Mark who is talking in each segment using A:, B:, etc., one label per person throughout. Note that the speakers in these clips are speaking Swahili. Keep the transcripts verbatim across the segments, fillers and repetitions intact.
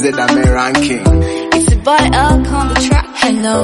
A: Zeda me ranking.
B: It's a boy up on the track.
C: Hello.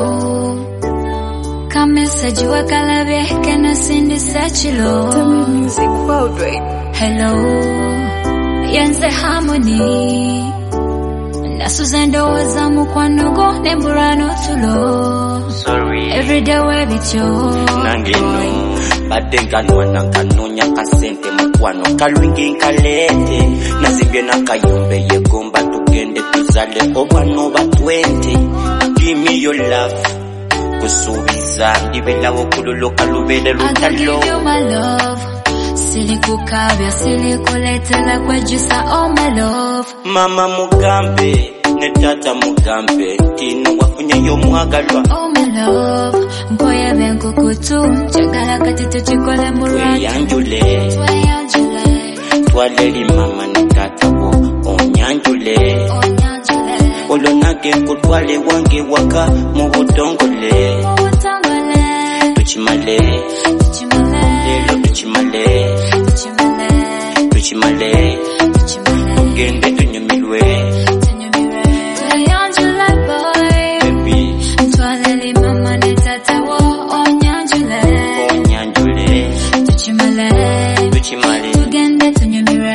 C: Come sajua kalabe kana sindi sachilo.
B: The music world rate.
C: Hello. Yenze harmony. Nasuzendo wazamu kwa nugo nemburano tulo.
D: Sorry.
C: Every day we with you.
D: Nangino. Badenga nwana kanonya kasente mkwano kalwingi nkalete. Nazibye na kayumbe yegomba tugende tuzale obano ba twenty. Give me your love. Kusubiza ndibela wokulolo kalubele lutalo.
C: I give you my love. Silikukabya silikuletela kwa jusa oh my love.
D: Mama mugambe ne tata mugambe tino wafunya yo mwagalwa.
C: Oh my love. Mpoya benko kutu chagala katito chikole muratu.
D: Twayanjule
C: Twayanjule
D: Twaleri mama ne tata wo onyanjule
C: Onyanjule
D: Olonage kutwale wange waka mubutongole
C: Mubutongole
D: Tuchimale
C: Tuchimale
D: Lelo tuchimale
C: Tuchimale
D: Tuchimale
C: Tuchimale
D: Gende tunyumilwe
C: Tunyumilwe Twayanjule boy
D: Baby
C: Twaleri mama ne tata wo onyanjule
D: Onyanjule
C: Tuchimale
D: Tuchimale
C: Tugende tunyumilwe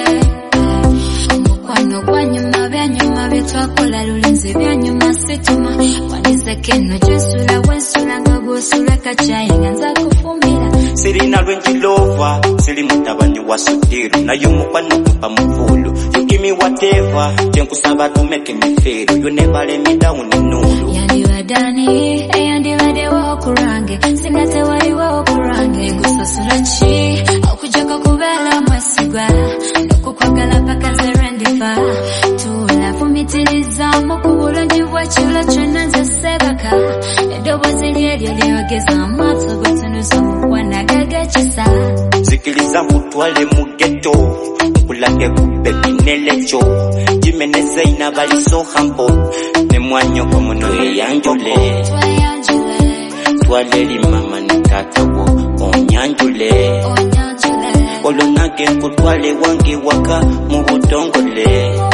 C: Mukwano kwa nyuma bya nyuma bitwakola lulinze bya nyuma situma wanize keno jesula wensula ngabosula kachayi nganza kufumira
D: Sirina lwenjilova siri mutabani wa sudiru na yumukwano kupa mfulu. You give me whatever jenkusaba to make me feel. You never let me down nulu.
C: yandi wadani eyandi wade wa okurange singate wali wa okurange gusasula chi okujaka kubela mwasigwa nokukwagala paka zerendifa tula fumitiriza mukubulungi bwekilo kyonna nze sebaka eddoboozi lyeryo lyogeza amaaso gwetunuza mukwana gagakisa
D: Zikiliza mutwale mu ghetto Kulake kubebi nelecho Jimeneze ina bali so humble Ne mwanyo kwa muno yanjule
C: Twayanjule
D: Twaleri mama ni tata wo onyanjule
C: Onyanjule
D: Olonage kutwale wange waka mubutongole